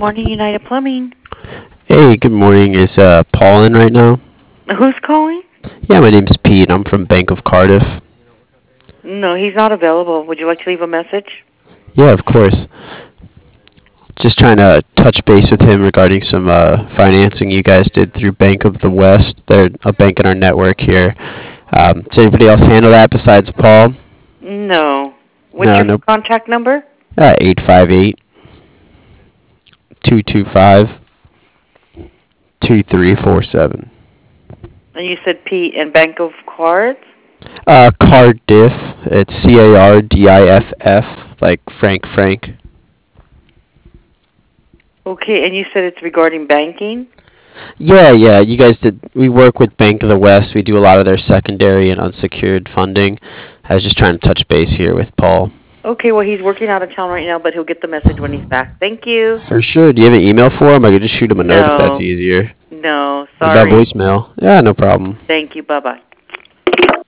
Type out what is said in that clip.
morning, United Plumbing. Hey, good morning. Is Paul in right now? Who's calling? Yeah, my name's Pete. I'm from Bank of Cardiff. No, he's not available. Would you like to leave a message? Yeah, of course. Just trying to touch base with him regarding some financing you guys did through Bank of the West. They're a bank in our network here. Does anybody else handle that besides Paul? No. What's No, your no. contact number? 858-225-2347. And you said Pete and Bank of Cards? Cardiff. It's Cardiff, like Frank. Okay, and you said it's regarding banking? Yeah. You guys did. We work with Bank of the West. We do a lot of their secondary and unsecured funding. I was just trying to touch base here with Paul. Okay, well, he's working out of town right now, but he'll get the message when he's back. Thank you. For sure. Do you have an email for him? I could just shoot him a note if that's No. easier. No, What about sorry. voicemail? Yeah, no problem. Thank you. Bye-bye.